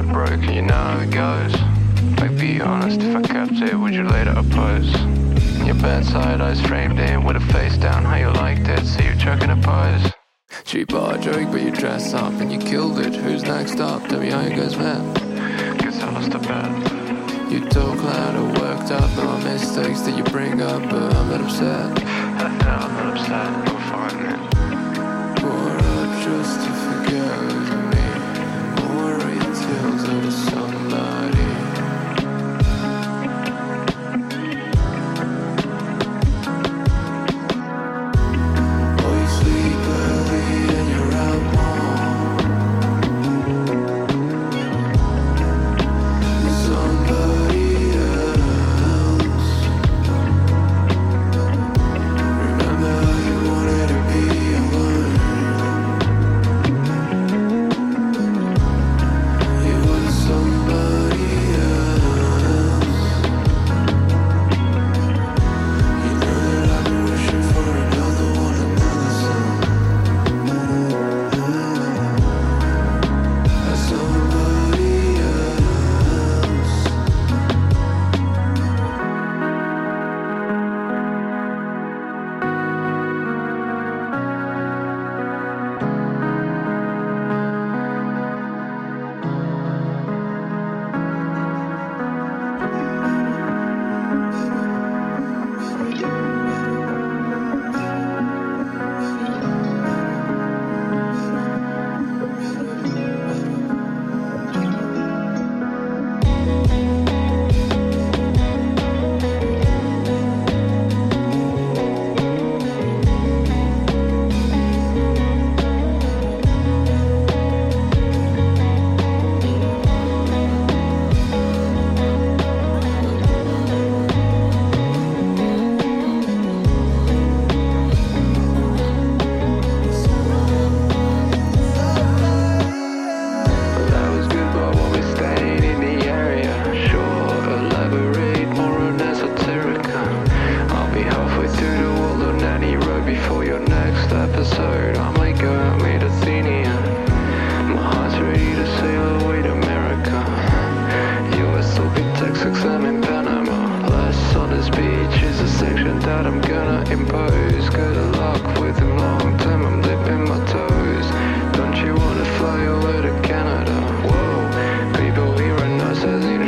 broken, you know how it goes. Like, be honest, if I kept it, would you later oppose? Your bedside eyes framed in with a face down, how you liked it, so you're chucking a pose. Cheap art joke, but you dress up and you killed it. Who's next up? Tell me how you guys met. Guess I lost a bet. You talk loud or worked up, and my mistakes that you bring up, but I'm not upset. I'm not upset, go for it, man. Or up just to forget me. More tales of somebody.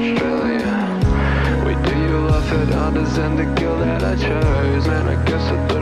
And the girl that I chose, man, I guess I